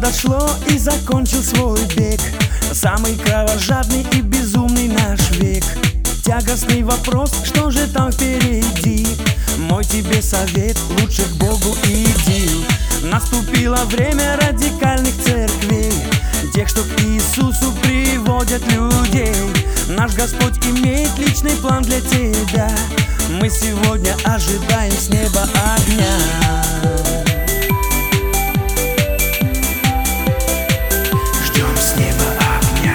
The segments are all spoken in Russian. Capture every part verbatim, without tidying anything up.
прошло и закончил свой бег. Самый кровожадный и безумный наш век. Тягостный вопрос, что же там впереди? Мой тебе совет, лучше к Богу иди. Наступило время радикальных церквей, тех, что к Иисусу приводят людей. Наш Господь имеет личный план для тебя. Мы сегодня ожидаем с неба огня. Ждем с неба огня.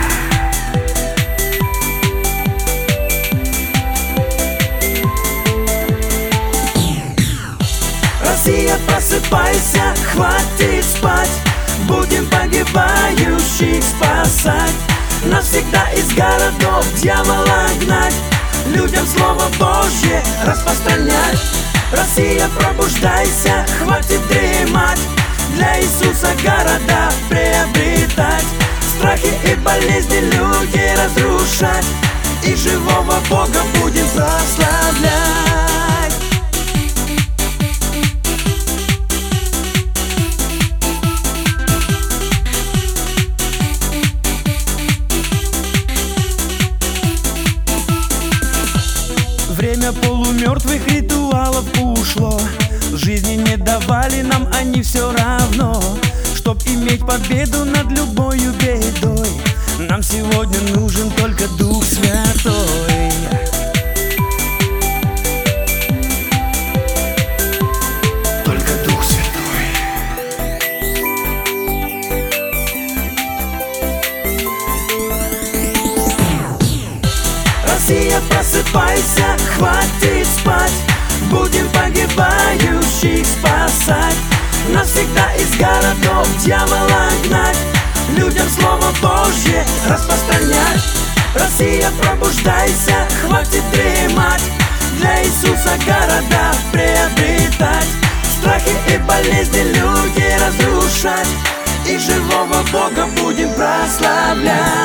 Россия, просыпайся, хватит спать. Будем погибающих спасать. Навсегда из городов дьявола гнать. Людям Слово Божье распространять. Россия, пробуждайся, хватит дремать. Для Иисуса города приобретать. Страхи и болезни людей разрушать. И живого Бога будем прославлять. Время полумертвых ритуалов ушло. В жизни не давали нам они все равно. Чтоб иметь победу над любою бедой, нам сегодня нужен только Дух Святой. Только Дух Святой. Россия, просыпайся, хватит спать. Будем погибающих спасать. Навсегда из городов дьявола гнать. Людям Слово Божье распространять. Россия, пробуждайся, хватит дремать. Для Иисуса города приобретать. Страхи и болезни людей разрушать. И живого Бога будем прославлять.